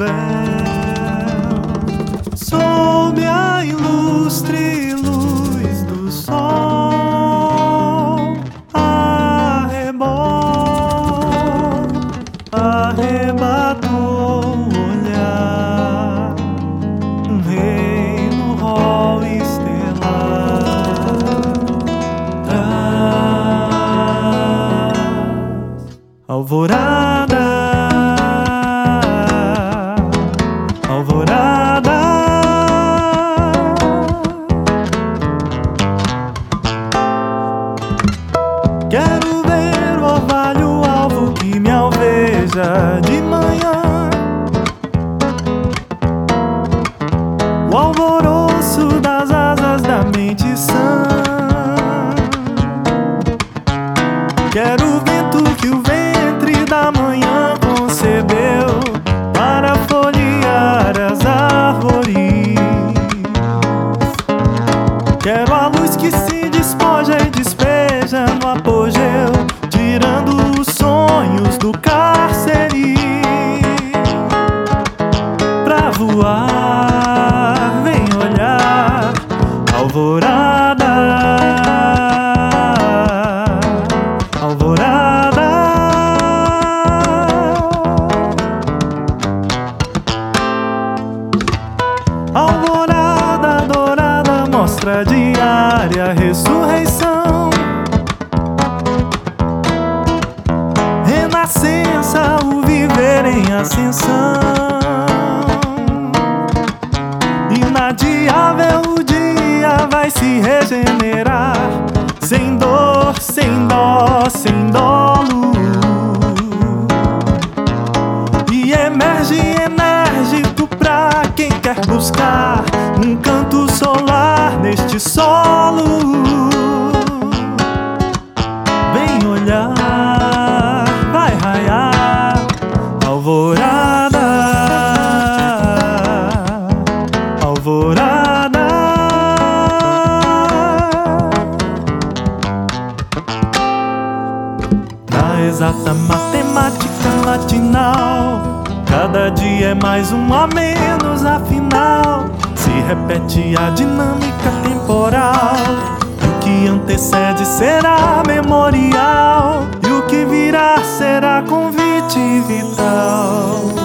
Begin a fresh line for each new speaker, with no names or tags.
véu, sob a ilustre luz do sol, arrebatou o olhar, um rei no rol estelar. Alvorada, alvorada, quero ver o orvalho alvo que me alveja de manhã, o alvoroço das asas da mente sã. Quero o vento que o ventre da manhã concebeu para folhear as árvores. Quero a luz que se despoja e despeja no apogeu, tirando os sonhos do cárcere. Pra voar, vem olhar, alvorada, alvorada. Alvorada dourada, mostra diária, ressurreição, renascença, o viver em ascensão. Inadiável o dia vai se regenerar, sem dor, sem dó, sem dolo, e emerge enérgico pra quem quer buscar um canto solar neste solo. Vem olhar, vai raiar, alvorada, alvorada. Na exata matemática matinal, cada dia é mais um a menos, afinal se repete a dinâmica temporal. E o que antecede será memorial, e o que virá será convite vital.